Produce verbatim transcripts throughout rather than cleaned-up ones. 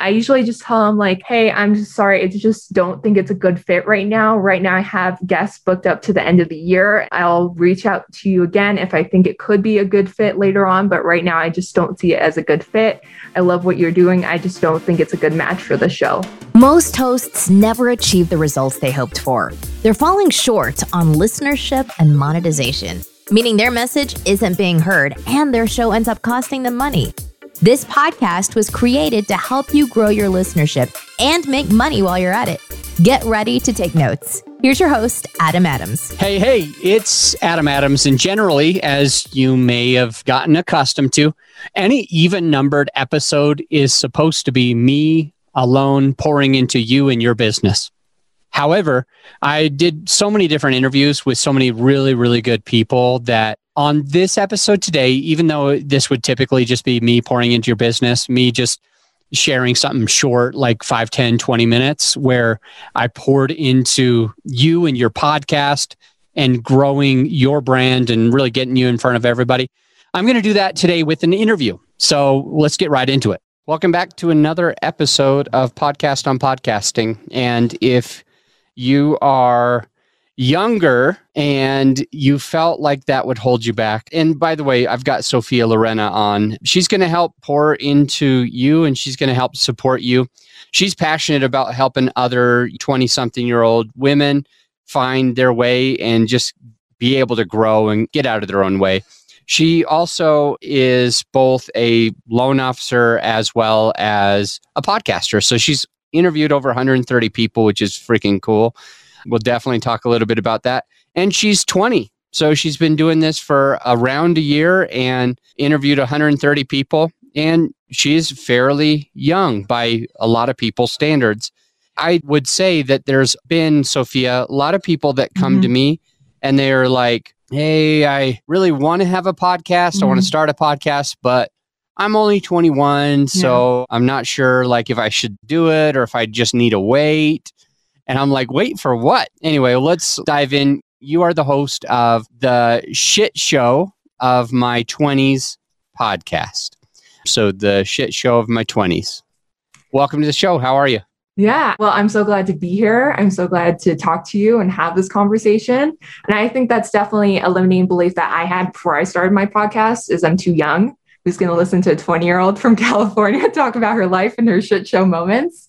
I usually just tell them like, hey, I'm just sorry. I just don't think it's a good fit right now. Right now, I have guests booked up to the end of the year. I'll reach out to you again if I think it could be a good fit later on. But right now, I just don't see it as a good fit. I love what you're doing. I just don't think it's a good match for the show. Most hosts never achieve the results they hoped for. They're falling short on listenership and monetization, meaning their message isn't being heard and their show ends up costing them money. This podcast was created to help you grow your listenership and make money while you're at it. Get ready to take notes. Here's your host, Adam Adams. Hey, hey, it's Adam Adams. And generally, as you may have gotten accustomed to, any even-numbered episode is supposed to be me alone pouring into you and your business. However, I did so many different interviews with so many really, really good people that on this episode today, even though this would typically just be me pouring into your business, me just sharing something short, like five, ten, twenty minutes, where I poured into you and your podcast and growing your brand and really getting you in front of everybody. I'm going to do that today with an interview. So let's get right into it. Welcome back to another episode of Podcast on Podcasting. And if you are younger and you felt like that would hold you back. And by the way, I've got Sophia Lorena on. She's going to help pour into you and she's going to help support you. She's passionate about helping other twenty-something-year-old women find their way and just be able to grow and get out of their own way. She also is both a loan officer as well as a podcaster. So she's interviewed over one hundred thirty people, which is freaking cool. We'll definitely talk a little bit about that. And she's twenty. So she's been doing this for around a year and interviewed one hundred thirty people. And she's fairly young by a lot of people's standards. I would say that there's been, Sophia, a lot of people that come mm-hmm. to me and they're like, hey, I really want to have a podcast. Mm-hmm. I want to start a podcast, but I'm only twenty-one. So yeah. I'm not sure like if I should do it or if I just need to wait. And I'm like, wait for what? Anyway, let's dive in. You are the host of the Shit Show of My twenties podcast. So the Shit Show of My twenties. Welcome to the show. How are you? Yeah, well, I'm so glad to be here. I'm so glad to talk to you and have this conversation. And I think that's definitely a limiting belief that I had before I started my podcast is I'm too young. Who's going to listen to a twenty-year-old from California talk about her life and her shit show moments.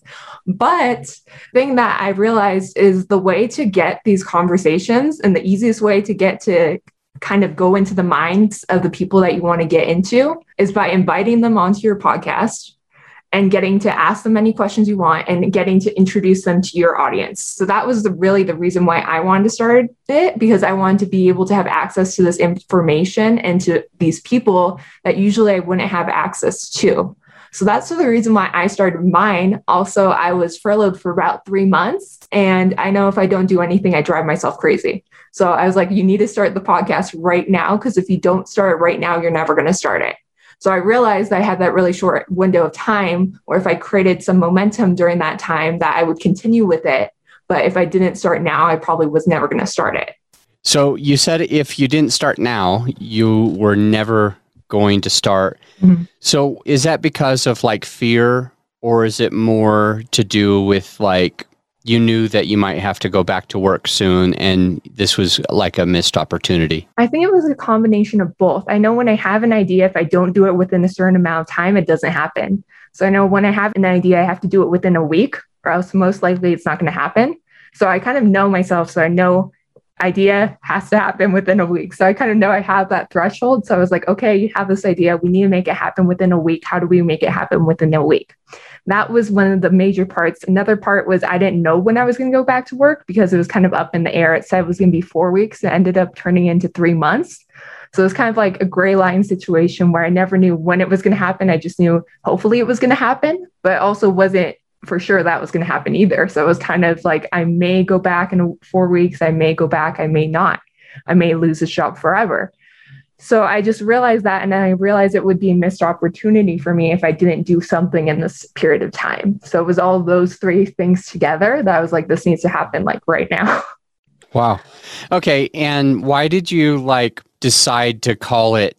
But the thing that I realized is the way to get these conversations and the easiest way to get to kind of go into the minds of the people that you want to get into is by inviting them onto your podcast and getting to ask them any questions you want and getting to introduce them to your audience. So that was the, really the reason why I wanted to start it, because I wanted to be able to have access to this information and to these people that usually I wouldn't have access to. So that's the reason why I started mine. Also, I was furloughed for about three months. And I know if I don't do anything, I drive myself crazy. So I was like, you need to start the podcast right now, because if you don't start it right now, you're never going to start it. So I realized I had that really short window of time, or if I created some momentum during that time, that I would continue with it. But if I didn't start now, I probably was never going to start it. So you said if you didn't start now, you were never going to start. Mm-hmm. So is that because of like fear, or is it more to do with like you knew that you might have to go back to work soon and this was like a missed opportunity? I think it was a combination of both. I know when I have an idea, if I don't do it within a certain amount of time, it doesn't happen. So I know when I have an idea, I have to do it within a week, or else most likely it's not going to happen. So I kind of know myself. So I know idea has to happen within a week. So I kind of know I have that threshold. So I was like, okay, you have this idea. We need to make it happen within a week. How do we make it happen within a week? That was one of the major parts. Another part was I didn't know when I was going to go back to work because it was kind of up in the air. It said it was going to be four weeks. It ended up turning into three months. So it was kind of like a gray line situation where I never knew when it was going to happen. I just knew hopefully it was going to happen, but also wasn't for sure that was going to happen either. So it was kind of like, I may go back in four weeks. I may go back. I may not. I may lose this job forever. So I just realized that. And then I realized it would be a missed opportunity for me if I didn't do something in this period of time. So it was all those three things together that I was like, this needs to happen like right now. Wow. Okay. And why did you like decide to call it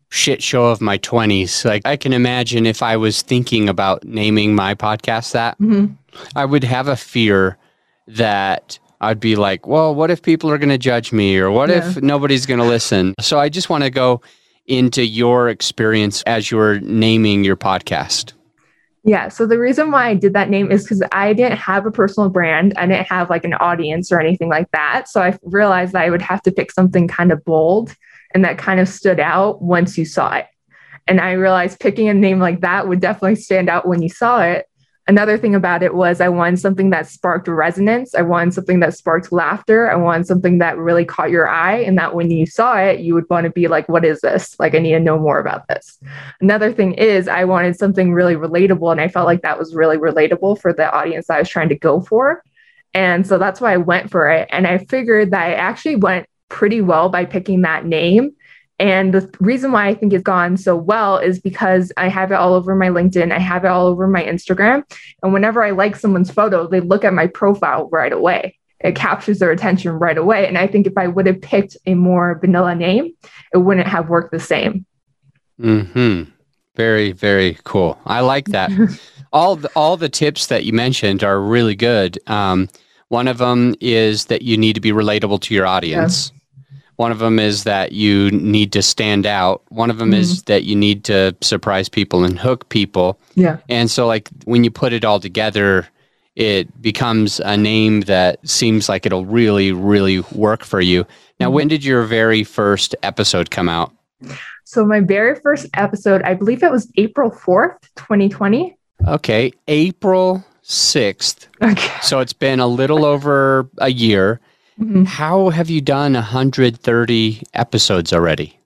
shit show of my twenties. Like, I can imagine if I was thinking about naming my podcast that, mm-hmm. I would have a fear that I'd be like, well, what if people are going to judge me? Or what yeah. if nobody's going to listen? So I just want to go into your experience as you're naming your podcast. Yeah. So the reason why I did that name is because I didn't have a personal brand. I didn't have like an audience or anything like that. So I realized that I would have to pick something kind of bold and that kind of stood out once you saw it. And I realized picking a name like that would definitely stand out when you saw it. Another thing about it was I wanted something that sparked resonance. I wanted something that sparked laughter. I wanted something that really caught your eye and that when you saw it, you would want to be like, what is this? Like, I need to know more about this. Another thing is I wanted something really relatable. And I felt like that was really relatable for the audience I was trying to go for. And so that's why I went for it. And I figured that I actually went pretty well by picking that name. And the reason why I think it's gone so well is because I have it all over my LinkedIn. I have it all over my Instagram. And whenever I like someone's photo, they look at my profile right away. It captures their attention right away. And I think if I would have picked a more vanilla name, it wouldn't have worked the same. Mm-hmm. Very, very cool. I like that. all, the, all the tips that you mentioned are really good. Um, one of them is that you need to be relatable to your audience. Yeah. One of them is that you need to stand out. One of them mm-hmm. is that you need to surprise people and hook people. Yeah. And so like when you put it all together, it becomes a name that seems like it'll really, really work for you. Now, mm-hmm. when did your very first episode come out? So my very first episode, I believe it was April fourth, twenty twenty. Okay. April sixth. Okay. So it's been a little over a year. Mm-hmm. How have you done one hundred thirty episodes already?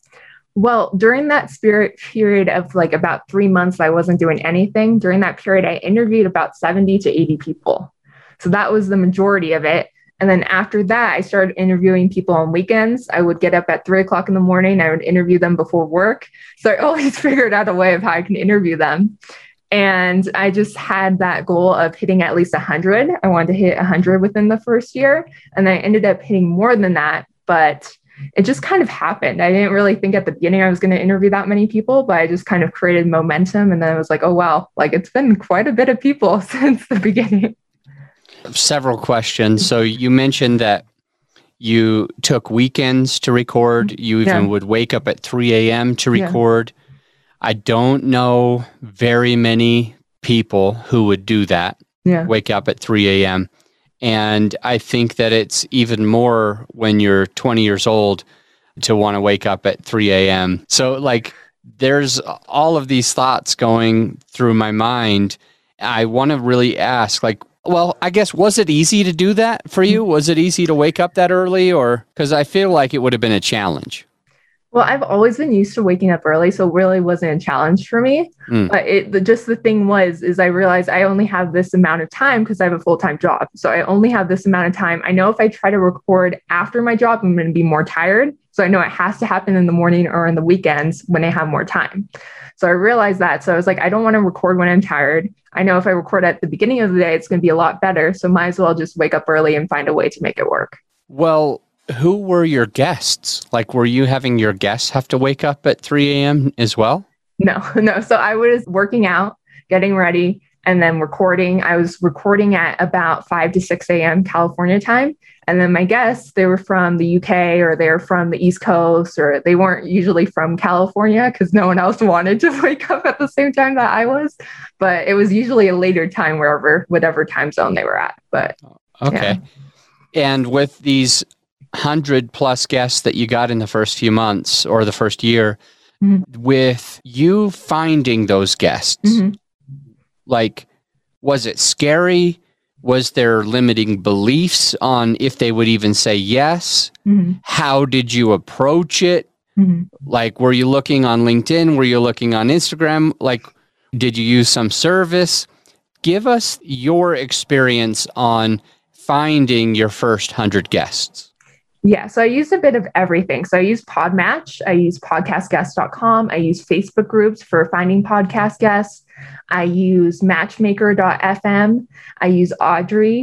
Well, during that spirit period of like about three months, I wasn't doing anything. During that period, I interviewed about seventy to eighty people. So that was the majority of it. And then after that, I started interviewing people on weekends. I would get up at three o'clock in the morning. I would interview them before work. So I always figured out a way of how I can interview them. And I just had that goal of hitting at least one hundred. I wanted to hit one hundred within the first year. And I ended up hitting more than that. But it just kind of happened. I didn't really think at the beginning I was going to interview that many people, but I just kind of created momentum. And then I was like, oh, wow, like it's been quite a bit of people since the beginning. Several questions. So you mentioned that you took weekends to record. You even yeah. would wake up at three a.m. to record. Yeah. I don't know very many people who would do that, yeah. wake up at three a.m. And I think that it's even more when you're twenty years old to want to wake up at three a.m. So like there's all of these thoughts going through my mind. I want to really ask, like, well, I guess, was it easy to do that for you? Was it easy to wake up that early? Or because I feel like it would have been a challenge. Well, I've always been used to waking up early, so it really wasn't a challenge for me. Mm. But it, the, just the thing was, is I realized I only have this amount of time because I have a full-time job. So I only have this amount of time. I know if I try to record after my job, I'm going to be more tired. So I know it has to happen in the morning or in the weekends when I have more time. So I realized that. So I was like, I don't want to record when I'm tired. I know if I record at the beginning of the day, it's going to be a lot better. So might as well just wake up early and find a way to make it work. Well, who were your guests? Like, were you having your guests have to wake up at three a.m. as well? No, no. So I was working out, getting ready, and then recording. I was recording at about five to six a.m. California time. And then my guests, they were from the U K or they were from the East Coast, or they weren't usually from California because no one else wanted to wake up at the same time that I was. But it was usually a later time wherever, whatever time zone they were at. But okay. Yeah. And with these hundred plus guests that you got in the first few months or the first year, mm-hmm. with you finding those guests, mm-hmm. like, was it scary? Was there limiting beliefs on if they would even say yes? Mm-hmm. How did you approach it? Mm-hmm. Like, were you looking on LinkedIn? Were you looking on Instagram? Like, did you use some service? Give us your experience on finding your first hundred guests. Yeah, so I used a bit of everything. So I use Podmatch, I use podcast guest dot com, I use Facebook groups for finding podcast guests, I use matchmaker dot f m, I use Audrey,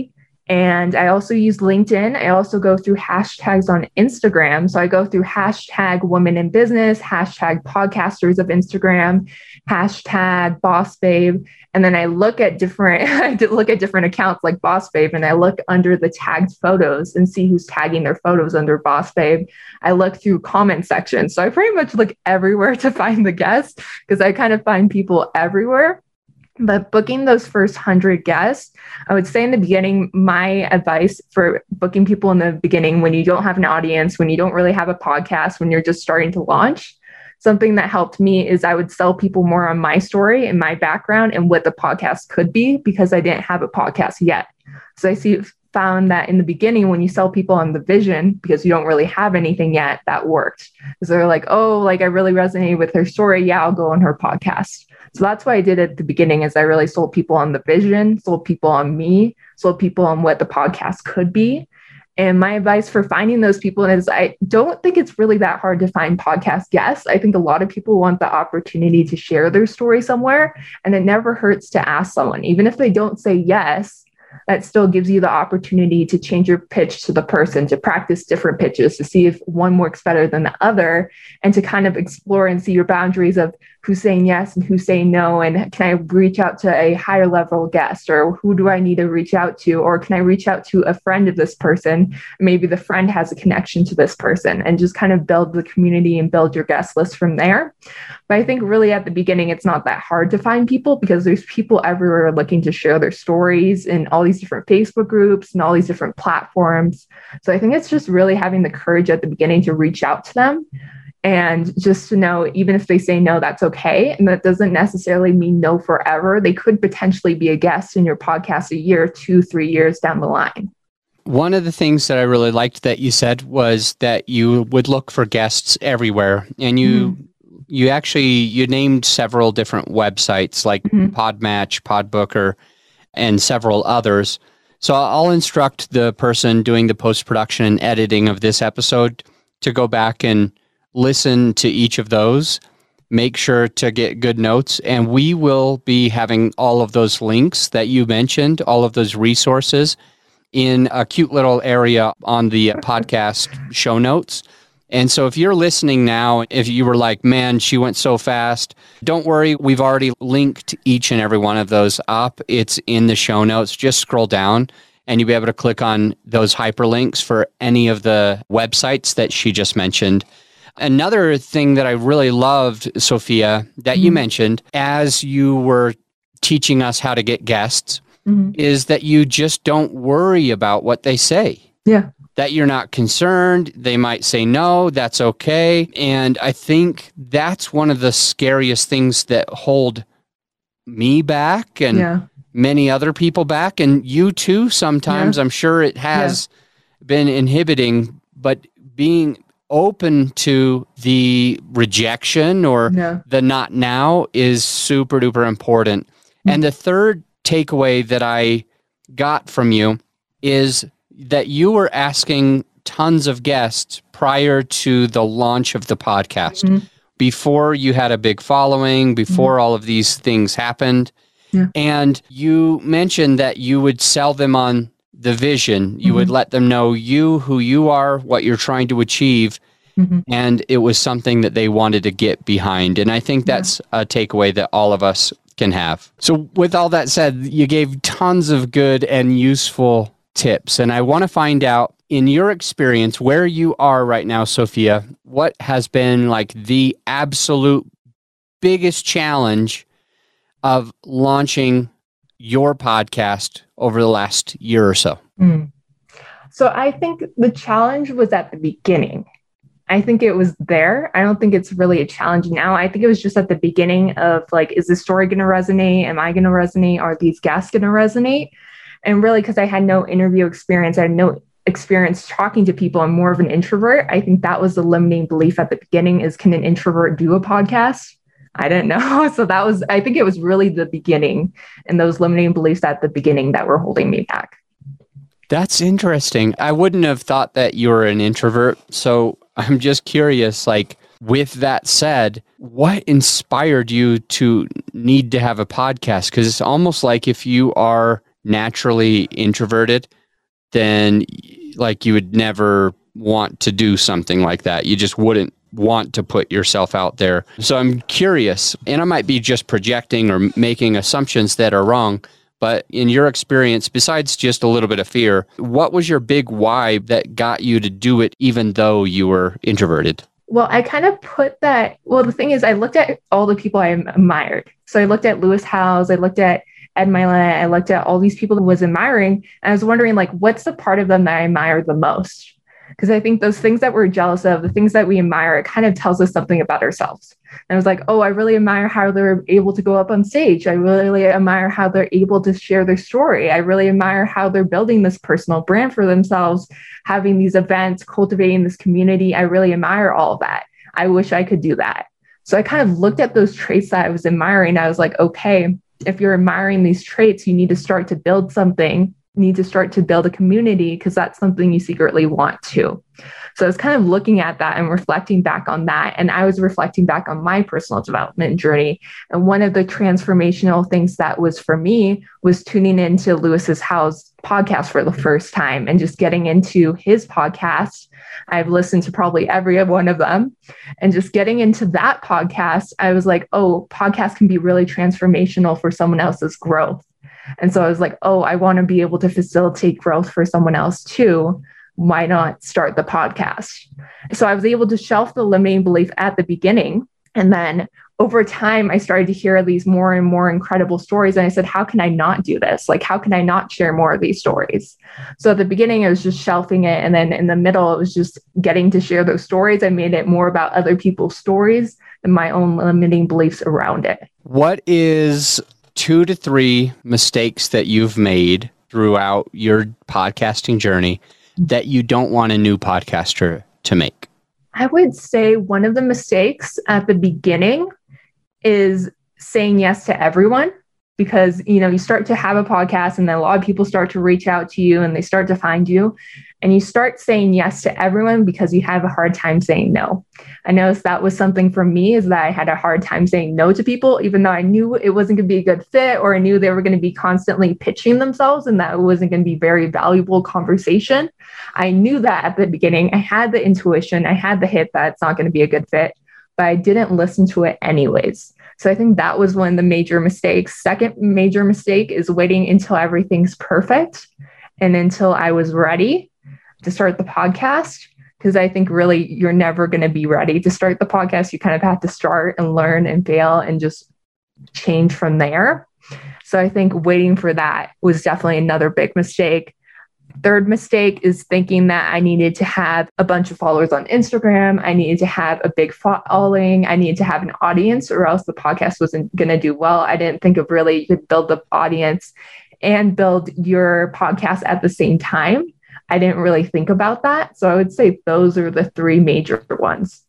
And I also use LinkedIn. I also go through hashtags on Instagram. So I go through hashtag women in business, hashtag podcasters of Instagram, hashtag boss babe. And then I look at different, I did look at different accounts like Boss Babe, and I look under the tagged photos and see who's tagging their photos under Boss Babe. I look through comment sections. So I pretty much look everywhere to find the guests because I kind of find people everywhere. But booking those first one hundred guests, I would say in the beginning, my advice for booking people in the beginning, when you don't have an audience, when you don't really have a podcast, when you're just starting to launch, something that helped me is I would sell people more on my story and my background and what the podcast could be because I didn't have a podcast yet. So I see found that in the beginning, when you sell people on the vision, because you don't really have anything yet, that worked. Because they're like, oh, like I really resonated with her story. Yeah, I'll go on her podcast. So that's what I did at the beginning is I really sold people on the vision, sold people on me, sold people on what the podcast could be. And my advice for finding those people is I don't think it's really that hard to find podcast guests. I think a lot of people want the opportunity to share their story somewhere, and it never hurts to ask someone, even if they don't say yes. That still gives you the opportunity to change your pitch to the person, to practice different pitches, to see if one works better than the other, and to kind of explore and see your boundaries of who's saying yes and who's saying no. And can I reach out to a higher level guest, or who do I need to reach out to? Or can I reach out to a friend of this person? Maybe the friend has a connection to this person, and just kind of build the community and build your guest list from there. But I think really at the beginning, it's not that hard to find people because there's people everywhere looking to share their stories in all these different Facebook groups and all these different platforms. So I think it's just really having the courage at the beginning to reach out to them. And just to know, even if they say no, that's okay. And that doesn't necessarily mean no forever. They could potentially be a guest in your podcast a year, two, three years down the line. One of the things that I really liked that you said was that you would look for guests everywhere. And you mm-hmm. you actually, you named several different websites like mm-hmm. Podmatch, Podbooker, and several others. So I'll instruct the person doing the post-production and editing of this episode to go back and listen to each of those, make sure to get good notes, and we will be having all of those links that you mentioned, all of those resources in a cute little area on the podcast show notes. And so if you're listening now, if you were like, man, she went so fast, don't worry. We've already linked each and every one of those up. It's in the show notes. Just scroll down and you'll be able to click on those hyperlinks for any of the websites that she just mentioned. Another thing that I really loved, Sophia, that mm-hmm. you mentioned as you were teaching us how to get guests mm-hmm. is that you just don't worry about what they say. Yeah. That you're not concerned. They might say no, that's okay. And I think that's one of the scariest things that hold me back and yeah. many other people back. And you too, sometimes. Yeah. I'm sure it has yeah. been inhibiting, but being open to the rejection or yeah. the not now is super duper important. Mm-hmm. And the third takeaway that I got from you is that you were asking tons of guests prior to the launch of the podcast, mm-hmm. before you had a big following, before mm-hmm. all of these things happened. Yeah. And you mentioned that you would sell them on the vision. You mm-hmm. would let them know you, who you are, what you're trying to achieve. Mm-hmm. And it was something that they wanted to get behind. And I think that's yeah. a takeaway that all of us can have. So with all that said, you gave tons of good and useful tips. And I want to find out, in your experience, where you are right now, Sophia, what has been like the absolute biggest challenge of launching your podcast over the last year or so? Mm. So I think the challenge was at the beginning. I think it was there. I don't think it's really a challenge now. I think it was just at the beginning of like, is this story going to resonate? Am I going to resonate? Are these guests going to resonate? And really, because I had no interview experience, I had no experience talking to people. I'm more of an introvert. I think that was the limiting belief at the beginning is, can an introvert do a podcast? I didn't know. So that was, I think it was really the beginning and those limiting beliefs at the beginning that were holding me back. That's interesting. I wouldn't have thought that you were an introvert. So I'm just curious, like, with that said, what inspired you to need to have a podcast? Because it's almost like if you are naturally introverted, then like you would never want to do something like that. You just wouldn't want to put yourself out there. So I'm curious, and I might be just projecting or making assumptions that are wrong, but in your experience, besides just a little bit of fear, what was your big why that got you to do it even though you were introverted? Well, I kind of put that, well, the thing is, I looked at all the people I admired. So I looked at Lewis Howes, I looked at Ed Mylett, I looked at all these people that I was admiring, and I was wondering, like, what's the part of them that I admire the most? Because I think those things that we're jealous of, the things that we admire, it kind of tells us something about ourselves. And I was like, oh, I really admire how they're able to go up on stage. I really admire how they're able to share their story. I really admire how they're building this personal brand for themselves, having these events, cultivating this community. I really admire all of that. I wish I could do that. So I kind of looked at those traits that I was admiring. I was like, okay, if you're admiring these traits, you need to start to build something. Need to start to build a community because that's something you secretly want to. So I was kind of looking at that and reflecting back on that. And I was reflecting back on my personal development journey. And one of the transformational things that was for me was tuning into Lewis Howes' podcast for the first time and just getting into his podcast. I've listened to probably every one of them. And just getting into that podcast, I was like, oh, podcasts can be really transformational for someone else's growth. And so I was like, oh, I want to be able to facilitate growth for someone else too. Why not start the podcast? So I was able to shelf the limiting belief at the beginning. And then over time, I started to hear these more and more incredible stories. And I said, how can I not do this? Like, how can I not share more of these stories? So at the beginning, I was just shelving it. And then in the middle, it was just getting to share those stories. I made it more about other people's stories than my own limiting beliefs around it. What is two to three mistakes that you've made throughout your podcasting journey that you don't want a new podcaster to make? I would say one of the mistakes at the beginning is saying yes to everyone, because, you know, you start to have a podcast and then a lot of people start to reach out to you and they start to find you and you start saying yes to everyone because you have a hard time saying no. I noticed that was something for me, is that I had a hard time saying no to people, even though I knew it wasn't going to be a good fit, or I knew they were going to be constantly pitching themselves and that it wasn't going to be very valuable conversation. I knew that at the beginning. I had the intuition, I had the hit that it's not going to be a good fit, but I didn't listen to it anyways. So I think that was one of the major mistakes. Second major mistake is waiting until everything's perfect and until I was ready to start the podcast. Because I think really you're never going to be ready to start the podcast. You kind of have to start and learn and fail and just change from there. So I think waiting for that was definitely another big mistake. Third mistake is thinking that I needed to have a bunch of followers on Instagram. I needed to have a big following. I needed to have an audience, or else the podcast wasn't going to do well. I didn't think of really you could build the audience and build your podcast at the same time. I didn't really think about that. So I would say those are the three major ones.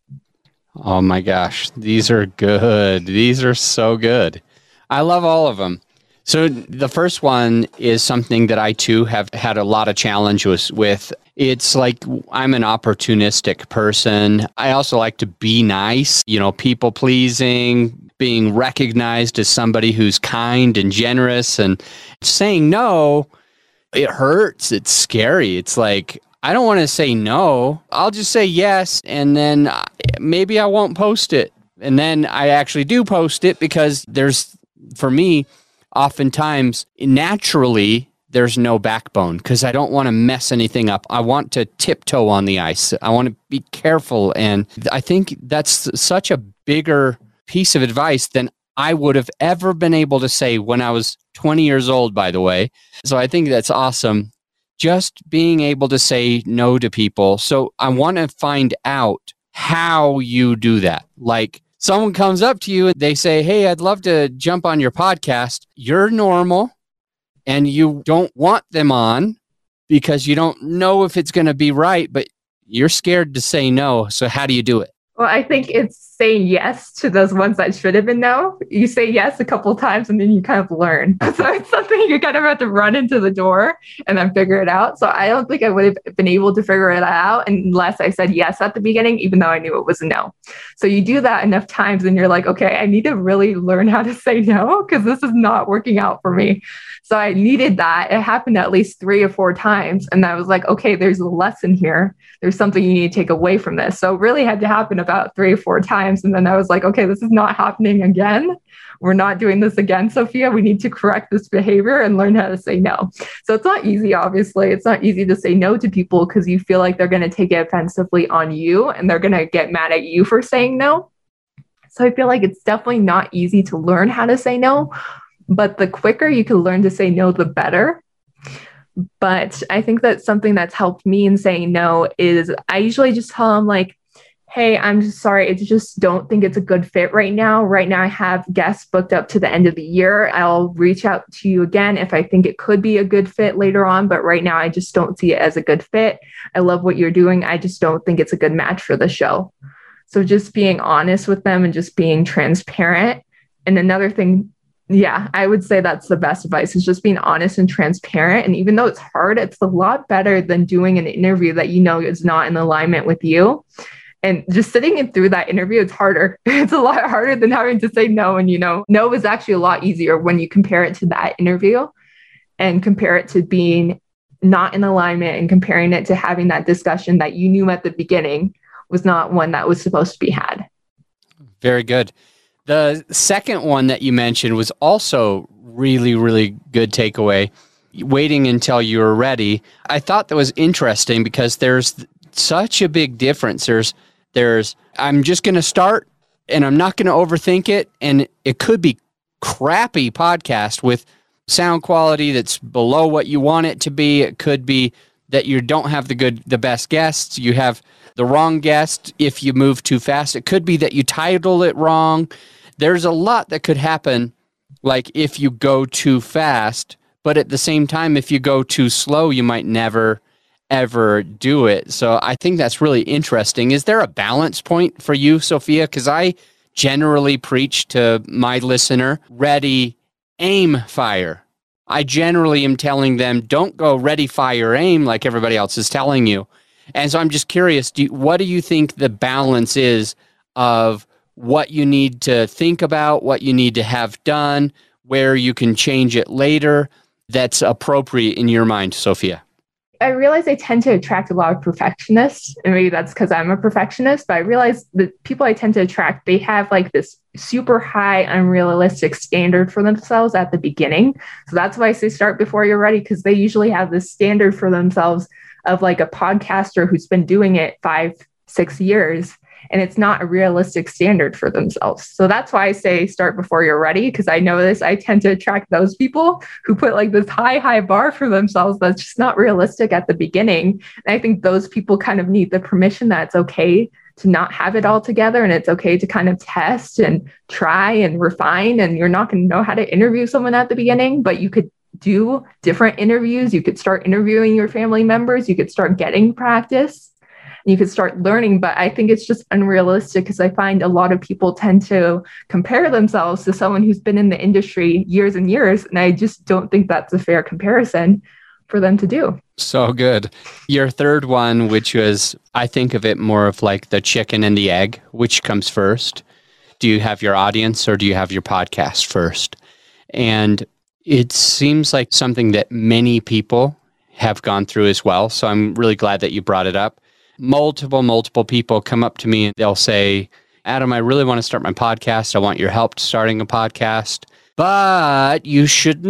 Oh my gosh, these are good. These are so good. I love all of them. So the first one is something that I too have had a lot of challenges with. It's like I'm an opportunistic person. I also like to be nice, you know, people pleasing, being recognized as somebody who's kind and generous, and saying no, it hurts. It's scary. It's like, I don't want to say no. I'll just say yes. And then maybe I won't post it. And then I actually do post it because there's, for me, oftentimes, naturally, there's no backbone because I don't want to mess anything up. I want to tiptoe on the ice. I want to be careful. And I think that's such a bigger piece of advice than I would have ever been able to say when I was twenty years old, by the way. So I think that's awesome. Just being able to say no to people. So I want to find out how you do that. Like, someone comes up to you and they say, hey, I'd love to jump on your podcast. You're normal and you don't want them on because you don't know if it's going to be right, but you're scared to say no. So how do you do it? Well, I think it's saying yes to those ones that should have been no. You say yes a couple times and then you kind of learn. So it's something you kind of have to run into the door and then figure it out. So I don't think I would have been able to figure it out unless I said yes at the beginning, even though I knew it was a no. So you do that enough times and you're like, okay, I need to really learn how to say no because this is not working out for me. So I needed that. It happened at least three or four times. And I was like, okay, there's a lesson here. There's something you need to take away from this. So it really had to happen about three or four times. And then I was like, okay, this is not happening again. We're not doing this again, Sophia. We need to correct this behavior and learn how to say no. So it's not easy, obviously. It's not easy to say no to people because you feel like they're going to take it offensively on you and they're going to get mad at you for saying no. So I feel like it's definitely not easy to learn how to say no. But the quicker you can learn to say no, the better. But I think that something that's helped me in saying no is I usually just tell them like, hey, I'm just sorry. I just don't think it's a good fit right now. Right now, I have guests booked up to the end of the year. I'll reach out to you again if I think it could be a good fit later on. But right now, I just don't see it as a good fit. I love what you're doing. I just don't think it's a good match for the show. So just being honest with them and just being transparent. And another thing, yeah, I would say that's the best advice is just being honest and transparent. And even though it's hard, it's a lot better than doing an interview that you know is not in alignment with you. And just sitting in through that interview, it's harder. It's a lot harder than having to say no. And, you know, no is actually a lot easier when you compare it to that interview and compare it to being not in alignment and comparing it to having that discussion that you knew at the beginning was not one that was supposed to be had. Very good. The second one that you mentioned was also really, really good takeaway. Waiting until you were ready. I thought that was interesting because there's such a big difference. There's, there's, I'm just going to start and I'm not going to overthink it. And it could be crappy podcast with sound quality that's below what you want it to be. It could be that you don't have the good, the best guests. You have the wrong guest if you move too fast. It could be that you title it wrong. There's a lot that could happen, like if you go too fast, but at the same time, if you go too slow, you might never, ever do it. So I think that's really interesting. Is there a balance point for you, Sophia? Because I generally preach to my listener, ready, aim, fire. I generally am telling them, don't go ready, fire, aim like everybody else is telling you. And so I'm just curious, do you, what do you think the balance is of what you need to think about, what you need to have done, where you can change it later that's appropriate in your mind, Sophia? I realize I tend to attract a lot of perfectionists, and maybe that's because I'm a perfectionist, but I realize the people I tend to attract, they have like this super high, unrealistic standard for themselves at the beginning. So that's why I say start before you're ready, because they usually have this standard for themselves of like a podcaster who's been doing it five, six years. And it's not a realistic standard for themselves. So that's why I say start before you're ready, because I know this, I tend to attract those people who put like this high, high bar for themselves that's just not realistic at the beginning. And I think those people kind of need the permission that it's okay to not have it all together and it's okay to kind of test and try and refine. And you're not going to know how to interview someone at the beginning, but you could do different interviews. You could start interviewing your family members. You could start getting practice. You could start learning, but I think it's just unrealistic because I find a lot of people tend to compare themselves to someone who's been in the industry years and years. And I just don't think that's a fair comparison for them to do. So good. Your third one, which was, I think of it more of like the chicken and the egg, which comes first? Do you have your audience or do you have your podcast first? And it seems like something that many people have gone through as well. So I'm really glad that you brought it up. Multiple, multiple people come up to me and they'll say, Adam, I really want to start my podcast. I want your help starting a podcast. But you should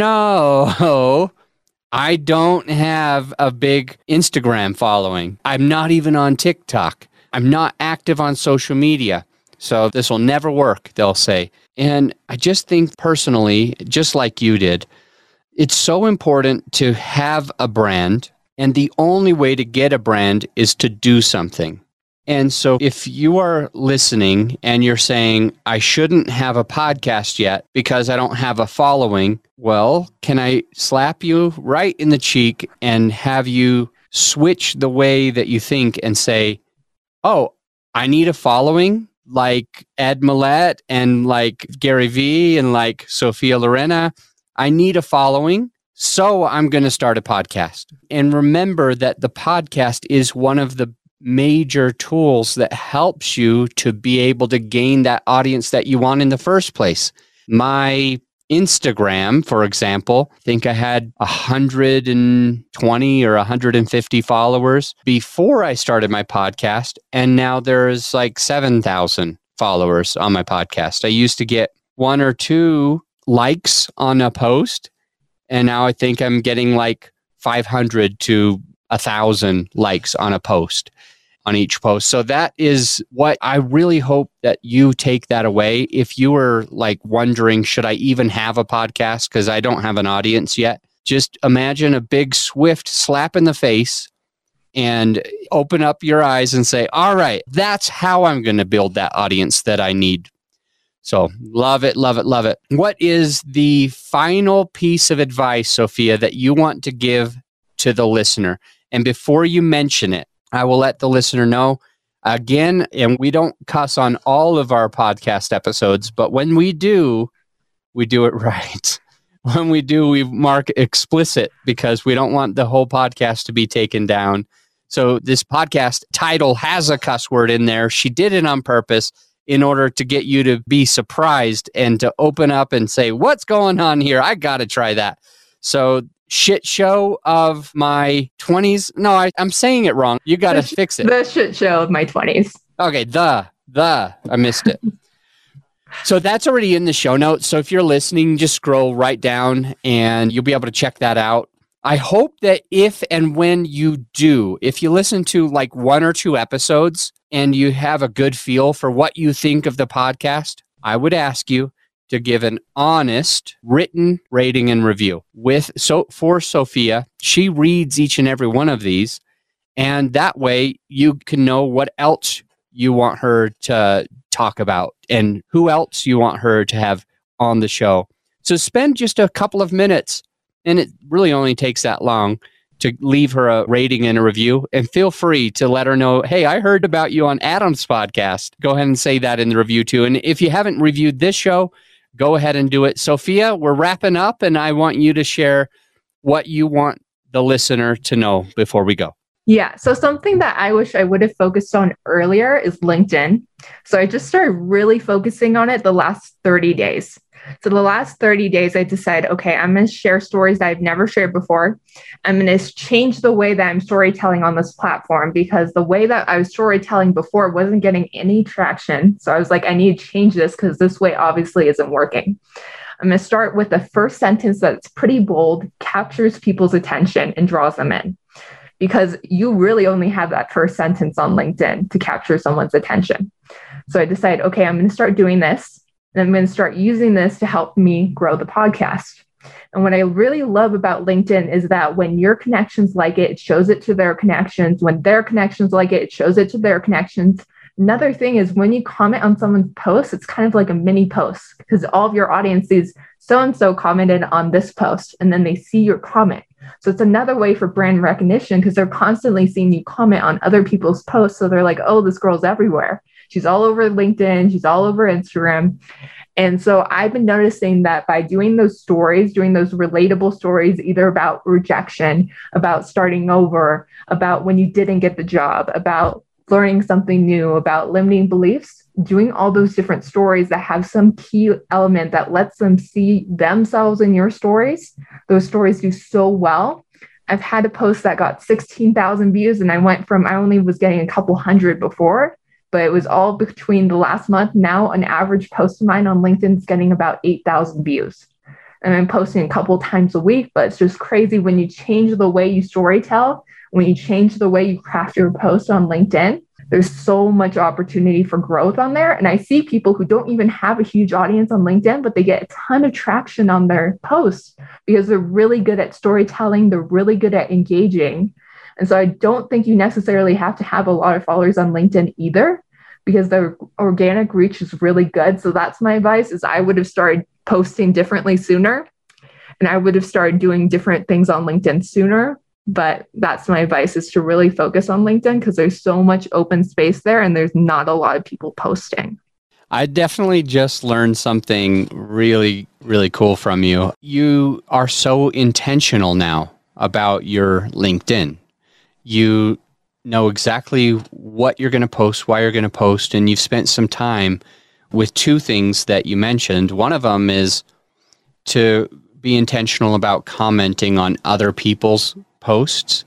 know, I don't have a big Instagram following. I'm not even on TikTok. I'm not active on social media. So this will never work, they'll say. And I just think personally, just like you did, it's so important to have a brand. And the only way to get a brand is to do something. And so if you are listening and you're saying, I shouldn't have a podcast yet because I don't have a following, well, can I slap you right in the cheek and have you switch the way that you think and say, oh, I need a following like Ed Mylett and like Gary Vee and like Sophia Lorena. I need a following. So I'm going to start a podcast. And remember that the podcast is one of the major tools that helps you to be able to gain that audience that you want in the first place. My Instagram, for example, I think I had one hundred twenty or one hundred fifty followers before I started my podcast. And now there's like seven thousand followers on my podcast. I used to get one or two likes on a post. And now I think I'm getting like five hundred to one thousand likes on a post, on each post. So that is what I really hope that you take that away. If you were like wondering, should I even have a podcast because I don't have an audience yet? Just imagine a big, swift slap in the face and open up your eyes and say, all right, that's how I'm going to build that audience that I need. So love it, love it, love it. What is the final piece of advice, Sophia, that you want to give to the listener? And before you mention it, I will let the listener know again, and we don't cuss on all of our podcast episodes, but when we do, we do it right. When we do, we mark explicit because we don't want the whole podcast to be taken down. So this podcast title has a cuss word in there. She did it on purpose in order to get you to be surprised and to open up and say, what's going on here? I got to try that. So shit show of my twenties. No, I, I'm saying it wrong. You got to sh- fix it. The shit show of my twenties. Okay. The, the, I missed it. So that's already in the show notes. So if you're listening, just scroll right down and you'll be able to check that out. I hope that if and when you do, if you listen to like one or two episodes and you have a good feel for what you think of the podcast, I would ask you to give an honest written rating and review with so for Sophia. She reads each and every one of these, and that way you can know what else you want her to talk about and who else you want her to have on the show. So spend just a couple of minutes, and it really only takes that long, to leave her a rating and a review, and feel free to let her know, hey, I heard about you on Adam's podcast. Go ahead and say that in the review too. And if you haven't reviewed this show, go ahead and do it. Sophia, we're wrapping up, and I want you to share what you want the listener to know before we go. Yeah. So something that I wish I would have focused on earlier is LinkedIn. So I just started really focusing on it the last thirty days. So the last thirty days, I decided, okay, I'm going to share stories that I've never shared before. I'm going to change the way that I'm storytelling on this platform, because the way that I was storytelling before wasn't getting any traction. So I was like, I need to change this because this way obviously isn't working. I'm going to start with the first sentence that's pretty bold, captures people's attention and draws them in. Because you really only have that first sentence on LinkedIn to capture someone's attention. So I decided, okay, I'm going to start doing this. And I'm going to start using this to help me grow the podcast. And what I really love about LinkedIn is that when your connections like it, it shows it to their connections. When their connections like it, it shows it to their connections. Another thing is when you comment on someone's post, it's kind of like a mini post, because all of your audience sees so-and-so commented on this post, and then they see your comment. So it's another way for brand recognition, because they're constantly seeing you comment on other people's posts. So they're like, oh, this girl's everywhere. She's all over LinkedIn. She's all over Instagram. And so I've been noticing that by doing those stories, doing those relatable stories, either about rejection, about starting over, about when you didn't get the job, about learning something new, about limiting beliefs, doing all those different stories that have some key element that lets them see themselves in your stories, those stories do so well. I've had a post that got sixteen thousand views, and I went from, I only was getting a couple hundred before, but it was all between the last month. Now an average post of mine on LinkedIn is getting about eight thousand views. And I'm posting a couple times a week, but it's just crazy when you change the way you storytell, when you change the way you craft your post on LinkedIn. There's so much opportunity for growth on there. And I see people who don't even have a huge audience on LinkedIn, but they get a ton of traction on their posts because they're really good at storytelling. They're really good at engaging. And so I don't think you necessarily have to have a lot of followers on LinkedIn either, because the organic reach is really good. So that's my advice, is I would have started posting differently sooner. And I would have started doing different things on LinkedIn sooner, But that's my advice, is to really focus on LinkedIn because there's so much open space there and there's not a lot of people posting. I definitely just learned something really, really cool from you. You are so intentional now about your LinkedIn. You know exactly what you're going to post, why you're going to post, and you've spent some time with two things that you mentioned. One of them is to be intentional about commenting on other people's posts.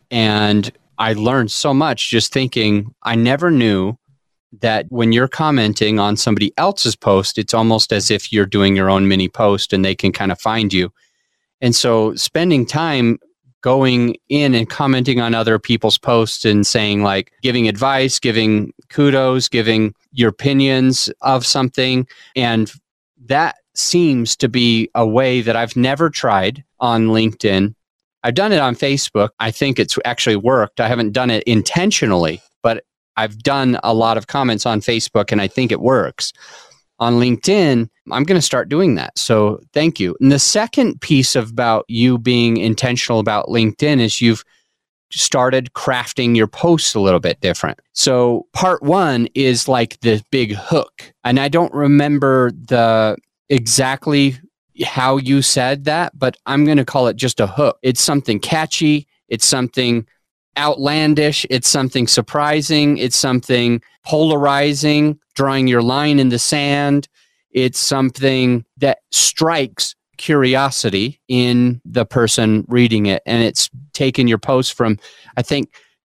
And I learned so much just thinking, I never knew that when you're commenting on somebody else's post, it's almost as if you're doing your own mini post and they can kind of find you. And so spending time going in and commenting on other people's posts and saying, like, giving advice, giving kudos, giving your opinions of something. And that seems to be a way that I've never tried on LinkedIn. I've done it on Facebook. I think it's actually worked. I haven't done it intentionally, but I've done a lot of comments on Facebook and I think it works. On LinkedIn, I'm going to start doing that. So thank you. And the second piece about you being intentional about LinkedIn is you've started crafting your posts a little bit different. So part one is like the big hook. And I don't remember the exactly how you said that, but I'm going to call it just a hook. It's something catchy. It's something outlandish. It's something surprising. It's something polarizing, drawing your line in the sand. It's something that strikes curiosity in the person reading it. And it's taken your post from, I think,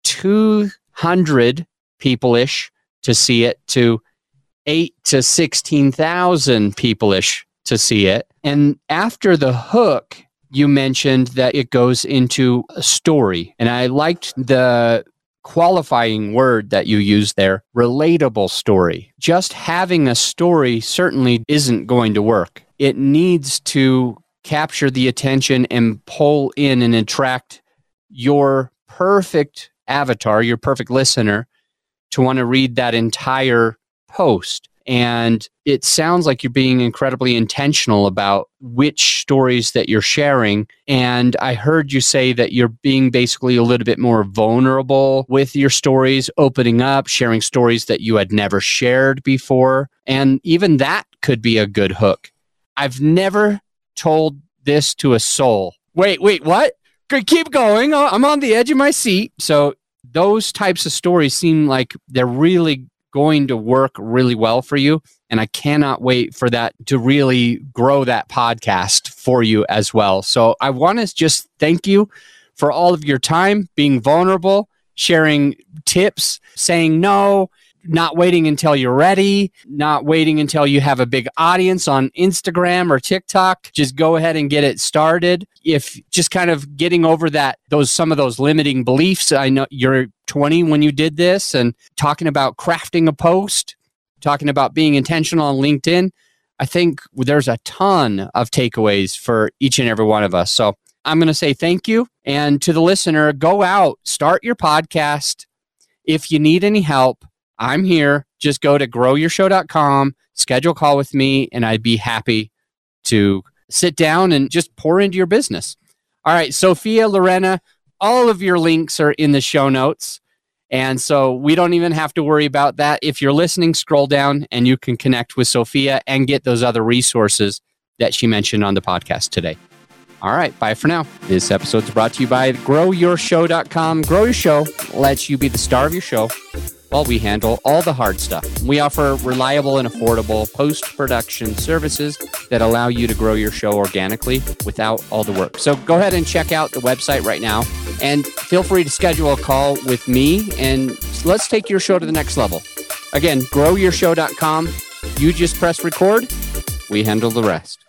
two hundred people-ish to see it to eight to sixteen thousand people-ish to see it. And after the hook, you mentioned that it goes into a story. And I liked the qualifying word that you used there, relatable story. Just having a story certainly isn't going to work. It needs to capture the attention and pull in and attract your perfect avatar, your perfect listener, to want to read that entire post. And it sounds like you're being incredibly intentional about which stories that you're sharing. And I heard you say that you're being basically a little bit more vulnerable with your stories, opening up, sharing stories that you had never shared before. And even that could be a good hook. I've never told this to a soul. Wait, wait, what? Keep going. I'm on the edge of my seat. So those types of stories seem like they're really going to work really well for you. And I cannot wait for that to really grow that podcast for you as well. So I want to just thank you for all of your time, being vulnerable, sharing tips, saying no, not waiting until you're ready, not waiting until you have a big audience on Instagram or TikTok. Just go ahead and get it started. If just kind of getting over that, those some of those limiting beliefs. I know you're twenty when you did this, and talking about crafting a post, talking about being intentional on LinkedIn. I think there's a ton of takeaways for each and every one of us. So I'm going to say thank you. And to the listener, go out, start your podcast. If you need any help, I'm here. Just go to grow your show dot com, schedule a call with me, and I'd be happy to sit down and just pour into your business. All right, Sophia, Lorena, all of your links are in the show notes. And so we don't even have to worry about that. If you're listening, scroll down and you can connect with Sophia and get those other resources that she mentioned on the podcast today. All right, bye for now. This episode is brought to you by grow your show dot com. Grow Your Show lets you be the star of your show while we handle all the hard stuff. We offer reliable and affordable post-production services that allow you to grow your show organically without all the work. So go ahead and check out the website right now and feel free to schedule a call with me and let's take your show to the next level. Again, grow your show dot com. You just press record. We handle the rest.